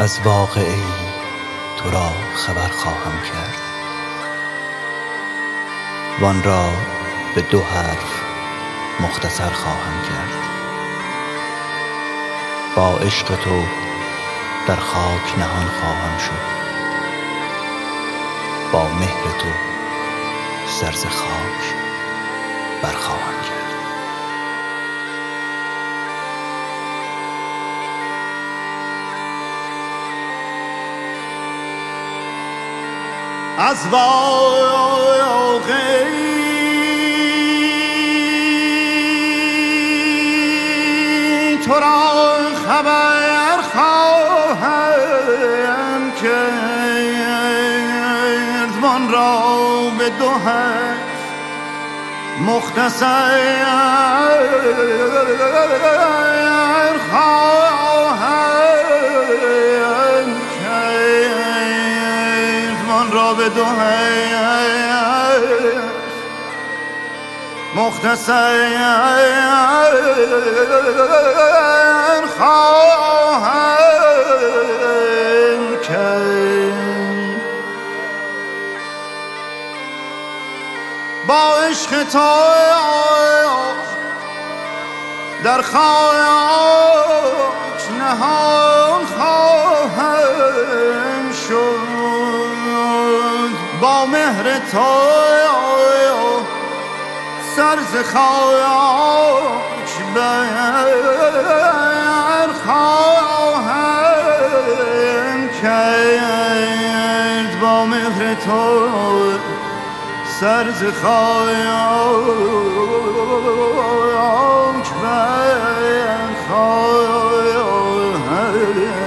از واقعه‌ای تو را خبر خواهم کرد، وان را به 2 حرف مختصر خواهم کرد. با عشق تو در خاک نهان خواهم شد، با مهر تو سر ز خاک برخواهم کرد. از واقعی تو را خبر خواهم کرد، وان را به 2 حرف مختصر خواهم کرد، وان را به 2 حرف مختصر خواهم کرد. با عشق تو در خاک نهان خواهم شد، با مهر تو سر ز خاک برخواهم کرد، با مهر تو سر ز خاک برخواهم